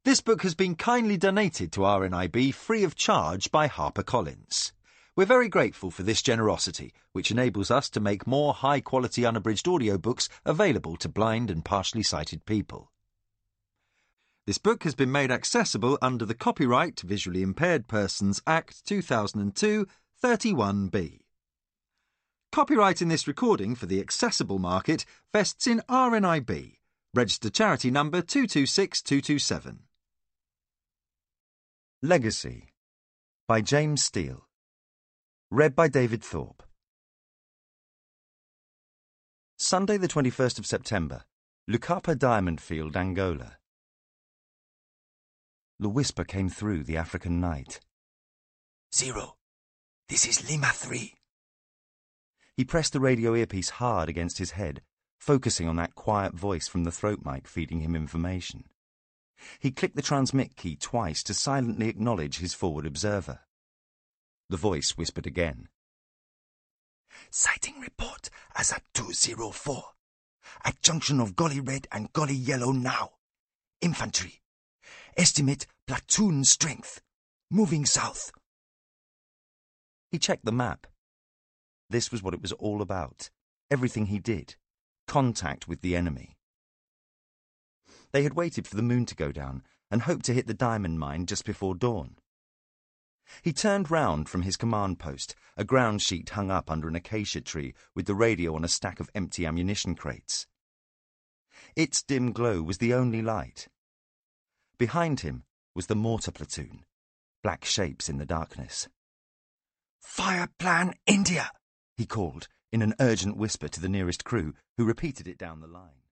This book has been kindly donated to RNIB free of charge by HarperCollins. We're very grateful for this generosity, which enables us to make more high-quality unabridged audiobooks available to blind and partially sighted people. This book has been made accessible under the Copyright Visually Impaired Persons Act 2002, 31B. Copyright in this recording for the accessible market vests in RNIB, registered charity number 226227. Legacy by James Steele. Read by David Thorpe. Sunday the 21st of September, Lucapa Diamond Field, Angola. The whisper came through the African night. 0. This is Lima 3. He pressed the radio earpiece hard against his head, focusing on that quiet voice from the throat mic feeding him information. He clicked the transmit key twice to silently acknowledge his forward observer. The voice whispered again. Sighting report as at 204. At junction of Gully Red and Gully Yellow now. Infantry. Estimate platoon strength. Moving south. He checked the map. This was what it was all about. Everything he did. Contact with the enemy. They had waited for the moon to go down and hoped to hit the diamond mine just before dawn. He turned round from his command post, a ground sheet hung up under an acacia tree with the radio on a stack of empty ammunition crates. Its dim glow was the only light. Behind him was the mortar platoon, black shapes in the darkness. Fire plan India, he called in an urgent whisper to the nearest crew, who repeated it down the line.